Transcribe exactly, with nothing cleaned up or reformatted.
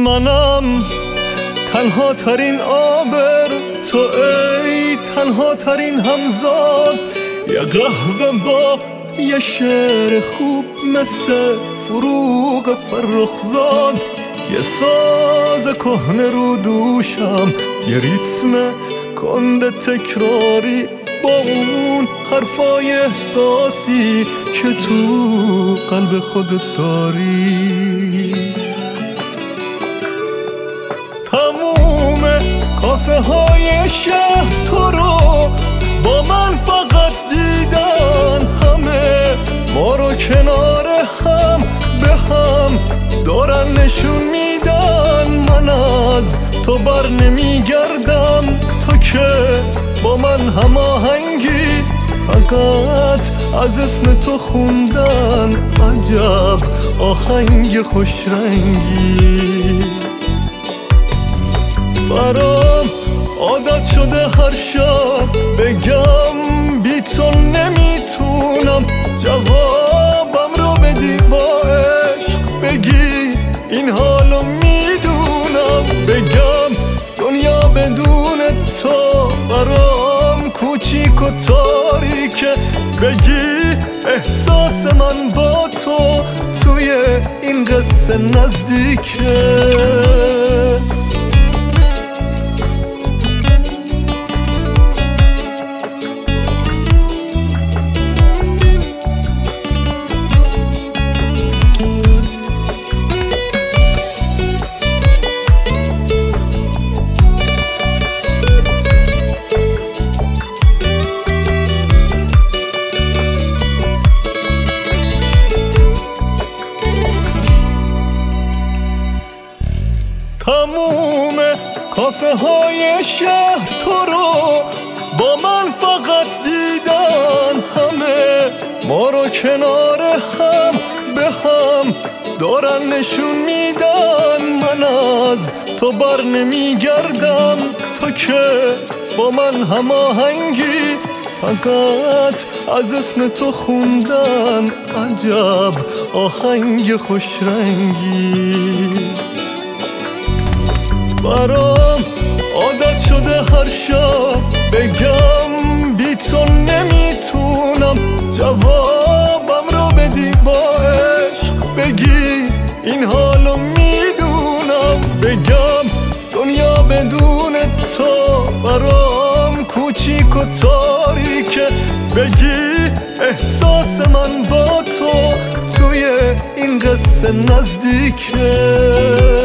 منم تنها ترین آبر تو ای تنها ترین همزاد، یه قهوه با یه شعر خوب مثل فروغ فرخزاد، یه ساز کهنه رو دوشم، یه ریتم کنده تکراری با اون حرفای احساسی که تو قلب خودت داری. تموم کافه های شهر تو رو با من فقط دیدن، همه ما رو کنار هم به هم دارن نشون میدن. من از تو بر نمیگردم تو که با من هماهنگی، فقط از اسم تو خوندن عجب آهنگ خوشرنگی. برام عادت شده هر شب بگم بی تو نمیتونم، جوابم رو بدی با عشق بگی این حالو میدونم، بگم دنیا بدون تو برام کوچیک و تاریکه، بگی احساس من با تو توی این قصه نزدیکه. تموم کافه های شهر تو رو با من فقط دیدن، همه ما رو کنار هم به هم دارن نشون میدن. من از تو بر نمیگردم تو که با من هماهنگی، فقط از اسم تو خوندن عجب آهنگ خوشرنگی. برام عادت شده هر شب بگم بی تو نمیتونم، جوابم رو بدی با عشق بگی این حالو میدونم، بگم دنیا بدون تو برام کوچیک و تاریکه، بگی احساس من با تو توی این قصه نزدیکه.